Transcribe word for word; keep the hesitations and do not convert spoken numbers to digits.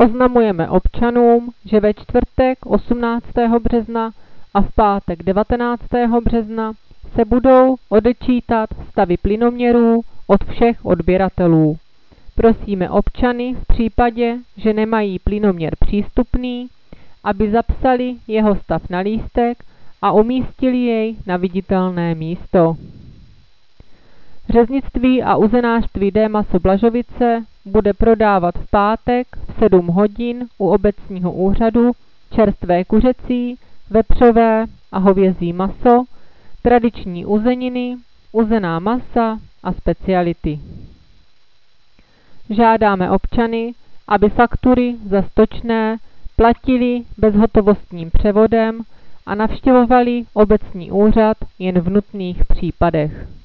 Oznamujeme občanům, že ve čtvrtek osmnáctého března a v pátek devatenáctého března se budou odečítat stavy plynoměrů od všech odběratelů. Prosíme občany v případě, že nemají plynoměr přístupný, aby zapsali jeho stav na lístek a umístili jej na viditelné místo. Řeznictví a uzenářství D. Maso Blažovice bude prodávat v pátek v sedm hodin u obecního úřadu čerstvé kuřecí, vepřové a hovězí maso, tradiční uzeniny, uzená masa a speciality. Žádáme občany, aby faktury za stočné platili bezhotovostním převodem a navštěvovali obecní úřad jen v nutných případech.